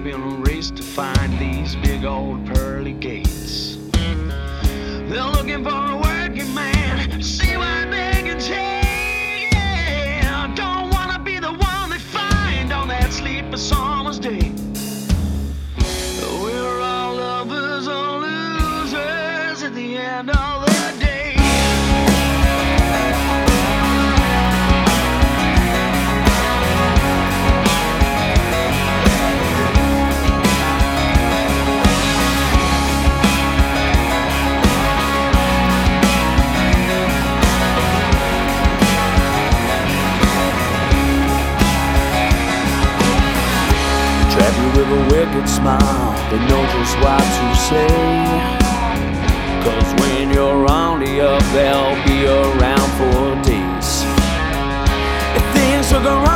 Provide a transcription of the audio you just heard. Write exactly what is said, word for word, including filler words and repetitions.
in a race to find these big old pearly gates. They're looking for a working man to see what they can take. Yeah, don't wanna be the one they find on that sleepless summer's day. We're all lovers or losers at the end of the day. Trap you with a wicked smile, they know just what to say. Cause when you're rounding up, they'll be around for days. If things are going